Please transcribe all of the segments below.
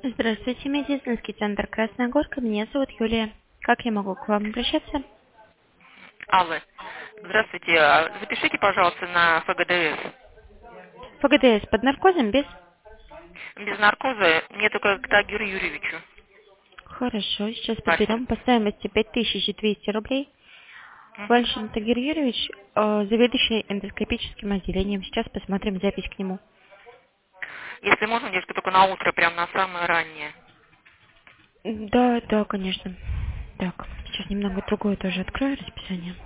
Здравствуйте, медицинский центр Красная Горка. Меня зовут Юлия. Как я могу к вам обращаться? Алло. Здравствуйте. Запишите, пожалуйста, на ФГДС. ФГДС под наркозом без? Без наркоза мне только к Тагиру Юрьевичу. Хорошо, сейчас Вальшин. подберем по стоимости 5200 рублей. Мгм. Вальшин Тагир Юрьевич, заведующий эндоскопическим отделением. Сейчас посмотрим запись к нему. Если можно, девушка, только на утро, прям на самое раннее. Да, да, конечно. Так, сейчас немного другое тоже открою расписание.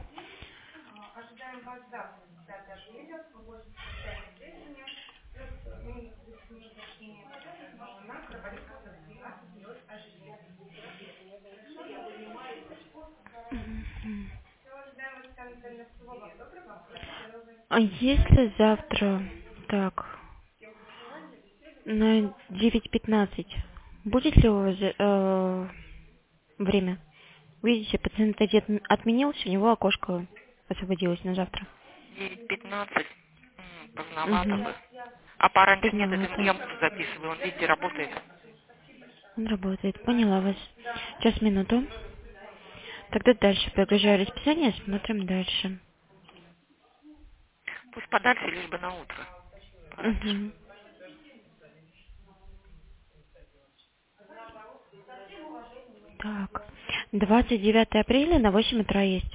А если завтра, так, на 9:15, будет ли у вас время? Видите, пациент отменился, у него окошко освободилось на завтра. 9:15. Поздновато Угу. бы. А пораньше нет, это Поздновато. я мужу записываю, он, видите, работает. Он работает. Поняла вас. Сейчас, минуту. Тогда дальше прогружаю расписание, смотрим дальше. Пусть подальше, лишь бы на утро. Пораньше. Угу. Так. 29 апреля на 8 утра есть.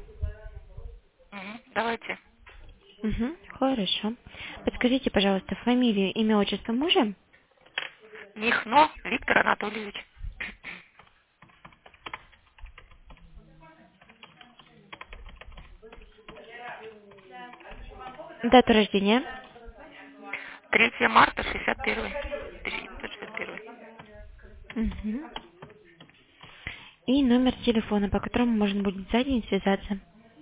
Давайте. Угу. Хорошо. Подскажите, пожалуйста, фамилию, имя, отчество мужа? Михно Виктор Анатольевич. Дату рождения? 3 марта 61. 1961. Угу. И номер телефона, по которому можно будет за день связаться.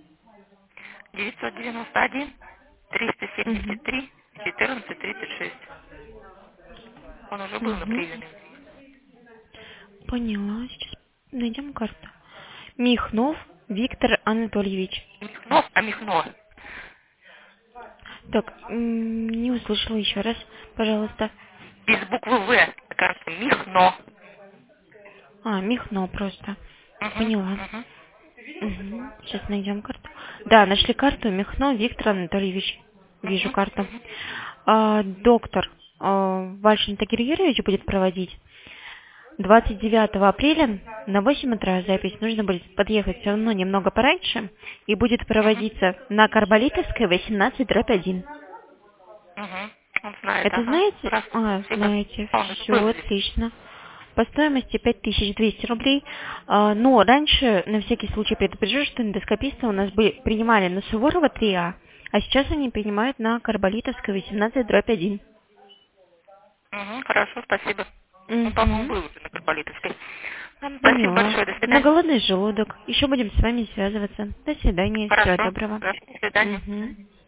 991 Угу. 373 1436. Он уже был на Угу. приеме. Поняла. Сейчас найдем карту. Михнов Виктор Анатольевич. Михно. Так, не услышала еще раз, пожалуйста. Без буквы В. Кажется, Михно. А, Михно просто. Угу, Поняла. угу, Угу. Сейчас найдем карту. Да, нашли карту. Михно Виктор Анатольевич. Вижу угу, карту. угу. Доктор Вальшин Тагир Юрьевич будет проводить 29 апреля на 8 утра запись. Нужно будет подъехать все равно немного пораньше. И будет Угу, проводиться на Карболитовской 18/1. угу. Он знает, Это ага. знаете? Хорошо, А, спасибо. знаете. Он это Все, был здесь. отлично. По стоимости 5200 рублей. Но раньше, на всякий случай, предупрежу, что эндоскописты у нас принимали на Суворова 3А, а сейчас они принимают на Карболитовской 18/1. Угу, хорошо, спасибо. Он, по-моему, Угу. был уже на Карболитовской. Ладно, спасибо Поняла. большое, до На свидания. голодный желудок. Еще будем с вами связываться. До свидания. Всего Хорошо, доброго. хорошо, до свидания. Угу.